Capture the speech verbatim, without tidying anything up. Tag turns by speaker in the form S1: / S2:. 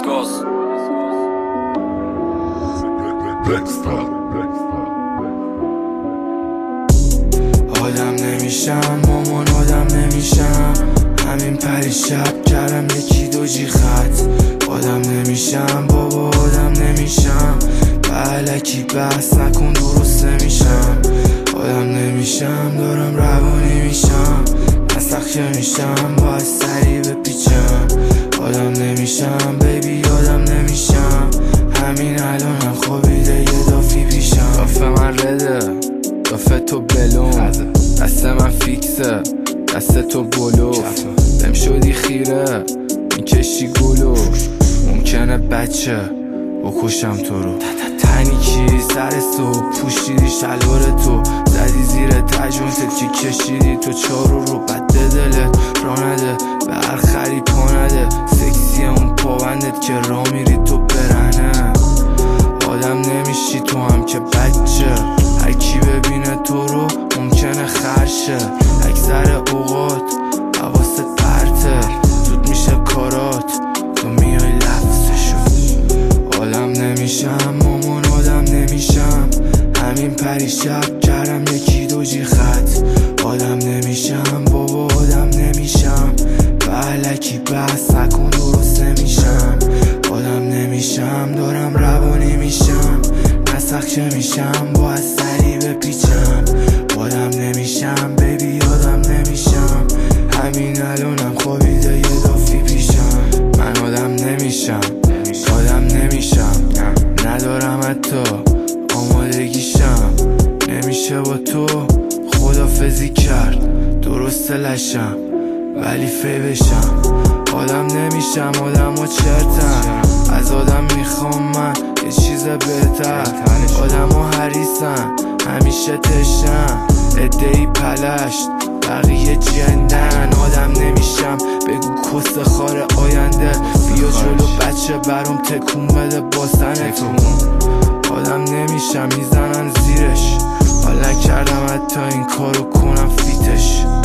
S1: goes.
S2: آدم نمیشم مامان آدم نمیشم، همین پریشب کردم یکی دو جی خط. آدم نمیشم بابا آدم نمیشم، بلکی بحث نکن درست نمیشم. آدم نمیشم دارم روانی میشم، نسخه میشم باید سریع بپیچم. آدم نمیشم بیبی آدم نمیشم، همین الانم خوابیده یه دافی پیشم. دافه من رده دافه تو بلون، دست من فیکسه دست تو بلوف. بهم شدی خیره میکشی گلو، ممکنه بچه بکشم تو رو. تنیکی سر صبح پوشیدی شلوار تو، زدی زیر تجونتت که کشیدی تو چارو رو. بد دلت را نده به هر خری پا نده، سکسی اون پابندت که را میری تو برنه. آدم نمیشی تو هم که بچه، هر کی ببینه تو رو ممکنه خرشه. اکثر اوقات حواست پرته، زود میشه کارات تو میای لفظشو. آدم نمیشم مامان آدم نمیشم، همین پریشب کردم یکی دو جی خط. آدم نمیشم بابا آدم نمیشم، بلکی بحث نکن درست نمیشم. آدم نمیشم دارم روانی میشم، نسخه میشم باید سریع بپیچم. آدم نمیشم بیبی آدم نمیشم، همین الانم خوابیده یه دافی پیشم. من آدم نمیشم آدم نمیشم، ندارم حتی آمادگیشم. نمیشه با تو خدافزی کرد، درست لشم ولی فی بشم. آدم نمیشم آدم و چرتم، از آدم میخوام من یه چیز بهتر. آدم و حریصن همیشه تشنم، ادهی پلشت بقیه جندن. آدم نمیشم بگو کس خار آینده، بیا جلو بچه برام تکون بده با سنتون. آدم نمیشم میزنن زیرش، حالا کردم حتی این کارو کنم فیتش.